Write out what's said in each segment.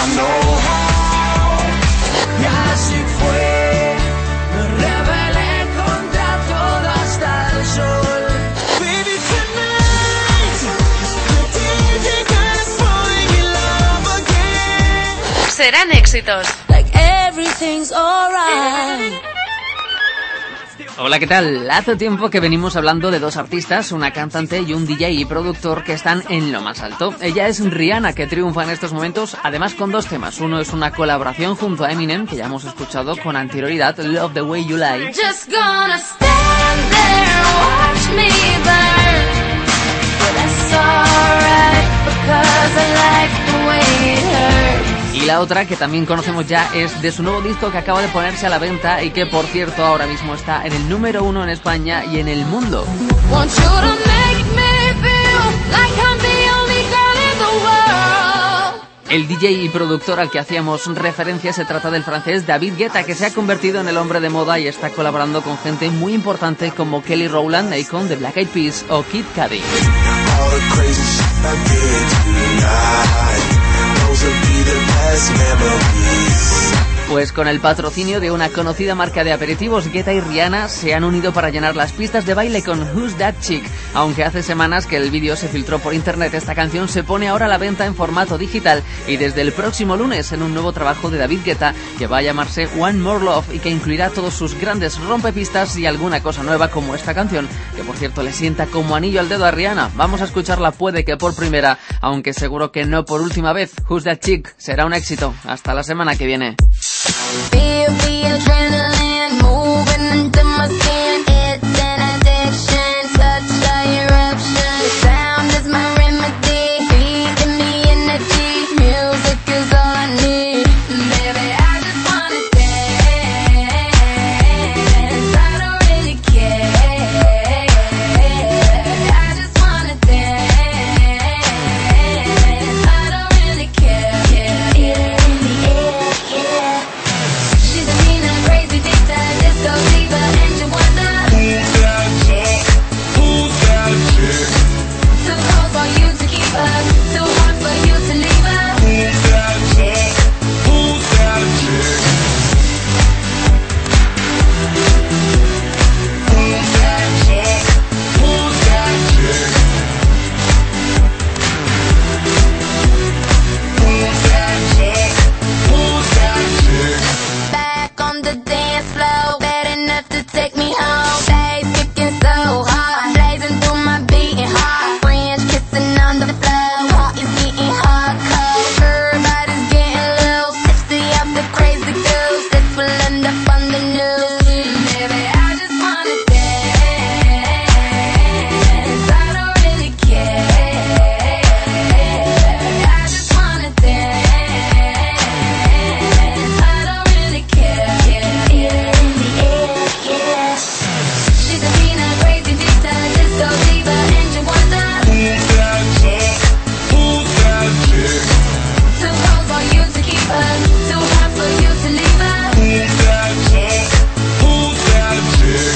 know how. Y así fue, me rebelé contra todo hasta el sol. Baby, tonight, I didn't gonna fall in love again. Serán éxitos. Like everything's alright. Hola, ¿qué tal? Hace tiempo que venimos hablando de dos artistas, una cantante y un DJ y productor que están en lo más alto. Ella es Rihanna, que triunfa en estos momentos, además con dos temas. Uno es una colaboración junto a Eminem, que ya hemos escuchado con anterioridad, Love the Way You Lie. Just gonna stand there, watch me burn. But that's alright, because I like the way it hurts. Y la otra, que también conocemos ya, es de su nuevo disco que acaba de ponerse a la venta y que, por cierto, ahora mismo está en el número 1 en España y en el mundo. Want you to make me feel like I'm the only girl in the world. El DJ y productor al que hacíamos referencia se trata del francés David Guetta, que se ha convertido en el hombre de moda y está colaborando con gente muy importante como Kelly Rowland, Akon, The Black Eyed Peas o Kid Cudi. Pues con el patrocinio de una conocida marca de aperitivos, Guetta y Rihanna se han unido para llenar las pistas de baile con Who's That Chick. Aunque hace semanas que el vídeo se filtró por internet, esta canción se pone ahora a la venta en formato digital y desde el próximo lunes en un nuevo trabajo de David Guetta que va a llamarse One More Love y que incluirá todos sus grandes rompepistas y alguna cosa nueva como esta canción, que por cierto le sienta como anillo al dedo a Rihanna. Vamos a escucharla, puede que por primera, aunque seguro que no por última vez. Who's That Chick será un éxito. Hasta la semana que viene. Feel the adrenaline moving into my skin. It's an addiction, such a eruption. The sound is my remedy, feeding me energy. Music is all I need. Baby, I just wanna dance. I don't really care. I just wanna dance. I don't really care. Yeah, in the air, yeah. She's a mean and crazy dictator, disco diva, and you wonder who's that chick? Who's that chick? Too cold for you to keep her, too hot for you to leave her. Who's that chick? Who's that chick? Who's that chick? Who's that chick? Who's that chick? Who's that chick? Back on the dance floor, bad enough to take me home. They kicking so hard, blazing through my beating heart. French kissing on the floor, heart is getting hardcore. Everybody's getting loose, tipsy off the crazy goose. This will end up on the news. Baby, I just wanna dance. I don't really care. I just wanna dance. I don't really care. Yeah, yeah, in the air, yeah. She's a mean and crazy dictator, disco diva, and you wonder who's that chick? Who's that chick? Too cold for you to keep her, too hot for you to leave her. Who's that chick? Who's that chick?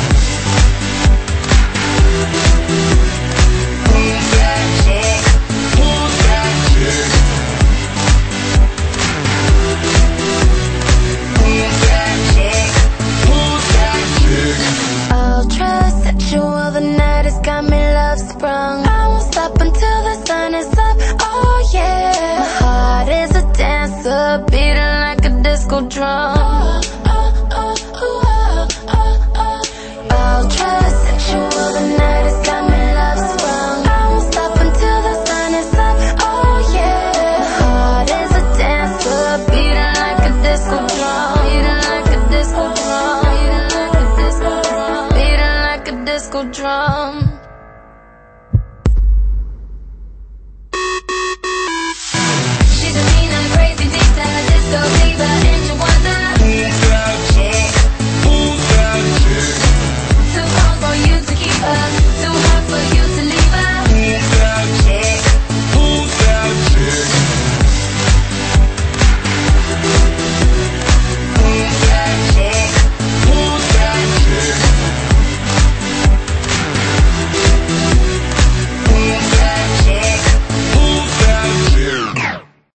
Who's that chick? Who's that chick? Who's that chick? Who's that chick? Ultra sexual, the night has got me love sprung. I won't stop until the sun is up, oh yeah. My heart is a dancer, beating like a disco drum.